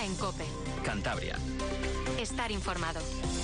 Herrera en COPE. Cantabria. Estar informado.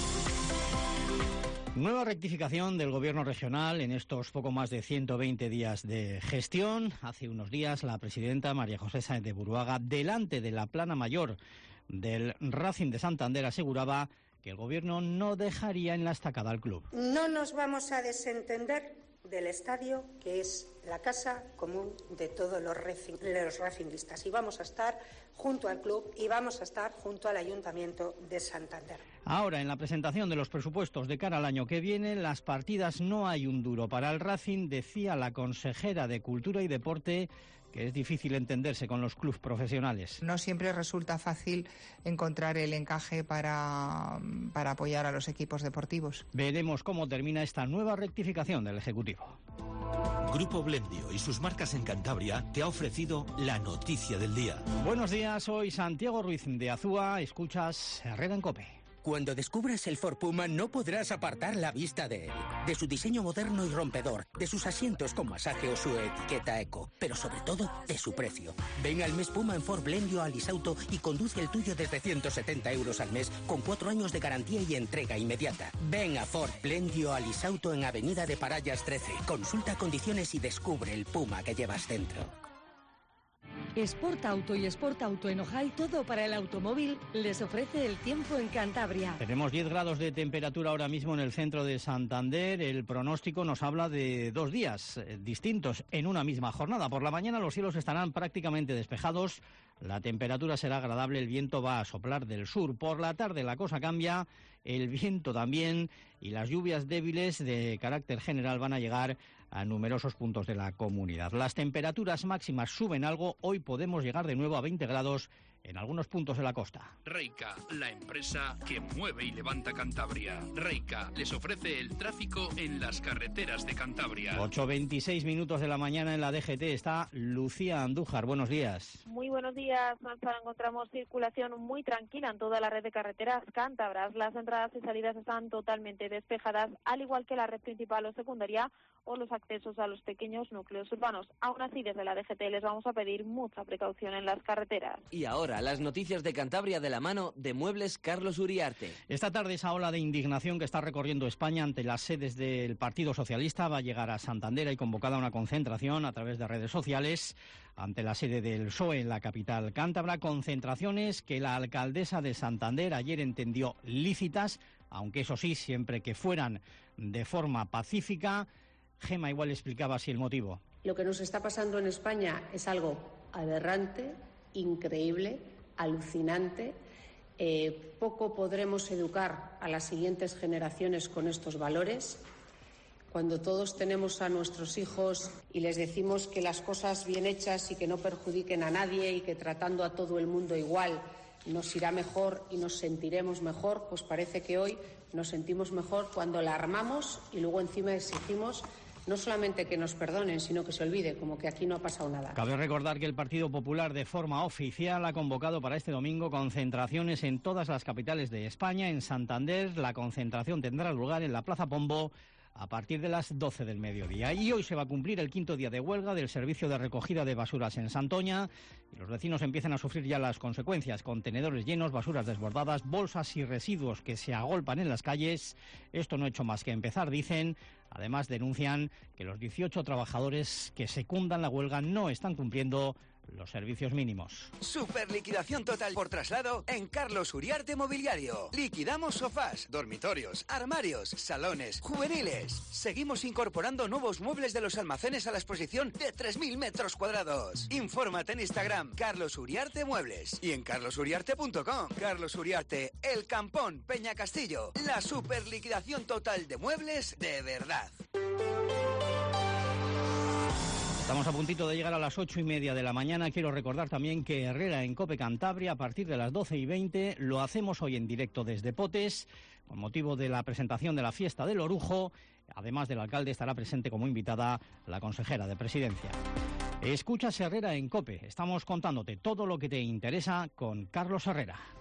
Nueva rectificación del Gobierno regional en estos poco más de 120 días de gestión. Hace unos días la presidenta María José Sáenz de Buruaga, delante de la plana mayor del Racing de Santander, aseguraba que el Gobierno no dejaría en la estacada al club. No nos vamos a desentender del estadio, que es la casa común de todos los racinguistas, y vamos a estar junto al club y vamos a estar junto al Ayuntamiento de Santander. Ahora, en la presentación de los presupuestos de cara al año que viene, las partidas no hay un duro para el Racing, decía la consejera de Cultura y Deporte, que es difícil entenderse con los clubes profesionales. No siempre resulta fácil encontrar el encaje para apoyar a los equipos deportivos. Veremos cómo termina esta nueva rectificación del Ejecutivo. Grupo Blendio y sus marcas en Cantabria te ha ofrecido la noticia del día. Buenos días, soy Santiago Ruiz de Azúa, escuchas Herrera en COPE. Cuando descubras el Ford Puma no podrás apartar la vista de él, de su diseño moderno y rompedor, de sus asientos con masaje o su etiqueta eco, pero sobre todo de su precio. Ven al mes Puma en Ford Blendio a Lisauto y conduce el tuyo desde 170 € al mes con 4 años de garantía y entrega inmediata. Ven a Ford Blendio a Lisauto en Avenida de Parallas 13. Consulta condiciones y descubre el Puma que llevas dentro. Sport Auto y Sport Auto en Ojai, todo para el automóvil, les ofrece el tiempo en Cantabria. Tenemos 10 grados de temperatura ahora mismo en el centro de Santander. El pronóstico nos habla de 2 días distintos en una misma jornada. Por la mañana los cielos estarán prácticamente despejados, la temperatura será agradable, el viento va a soplar del sur. Por la tarde la cosa cambia, el viento también, y las lluvias débiles de carácter general van a llegar a numerosos puntos de la comunidad. Las temperaturas máximas suben algo, hoy podemos llegar de nuevo a 20 grados en algunos puntos de la costa. Reica, la empresa que mueve y levanta Cantabria. Reica les ofrece el tráfico en las carreteras de Cantabria. 8:26 minutos de la mañana en la DGT está Lucía Andújar. Buenos días. Muy buenos días, Gonzalo. Encontramos circulación muy tranquila en toda la red de carreteras cántabras. Las entradas y salidas están totalmente despejadas, al igual que la red principal o secundaria o los accesos a los pequeños núcleos urbanos. Aún así, desde la DGT les vamos a pedir mucha precaución en las carreteras. Y ahora, las noticias de Cantabria de la mano de Muebles Carlos Uriarte. Esta tarde esa ola de indignación que está recorriendo España ante las sedes del Partido Socialista va a llegar a Santander. Hay convocada una concentración a través de redes sociales ante la sede del PSOE en la capital cántabra. Concentraciones que la alcaldesa de Santander ayer entendió lícitas, aunque eso sí, siempre que fueran de forma pacífica. Gema igual explicaba así el motivo. Lo que nos está pasando en España es algo aberrante, increíble, alucinante. Poco podremos educar a las siguientes generaciones con estos valores. Cuando todos tenemos a nuestros hijos y les decimos que las cosas bien hechas y que no perjudiquen a nadie y que tratando a todo el mundo igual nos irá mejor y nos sentiremos mejor, pues parece que hoy nos sentimos mejor cuando la armamos y luego encima exigimos no solamente que nos perdonen, sino que se olvide, como que aquí no ha pasado nada. Cabe recordar que el Partido Popular, de forma oficial, ha convocado para este domingo concentraciones en todas las capitales de España. En Santander, la concentración tendrá lugar en la Plaza Pombo a partir de las 12 del mediodía. Y hoy se va a cumplir el 5º día de huelga del servicio de recogida de basuras en Santoña y los vecinos empiezan a sufrir ya las consecuencias. Contenedores llenos, basuras desbordadas, bolsas y residuos que se agolpan en las calles. Esto no ha hecho más que empezar, dicen. Además, denuncian que los 18 trabajadores que secundan la huelga no están cumpliendo los servicios mínimos. Super liquidación total por traslado en Carlos Uriarte Mobiliario. Liquidamos sofás, dormitorios, armarios, salones, juveniles. Seguimos incorporando nuevos muebles de los almacenes a la exposición de 3.000 metros cuadrados. Infórmate en Instagram, Carlos Uriarte Muebles, y en carlosuriarte.com. Carlos Uriarte, El Campón, Peña Castillo. La super liquidación total de muebles de verdad. Estamos a puntito de llegar a las 8:30 de la mañana. Quiero recordar también que Herrera en COPE Cantabria, a partir de las 12:20, lo hacemos hoy en directo desde Potes, con motivo de la presentación de la fiesta del Orujo. Además del alcalde, estará presente como invitada la consejera de Presidencia. Escuchas Herrera en COPE. Estamos contándote todo lo que te interesa con Carlos Herrera.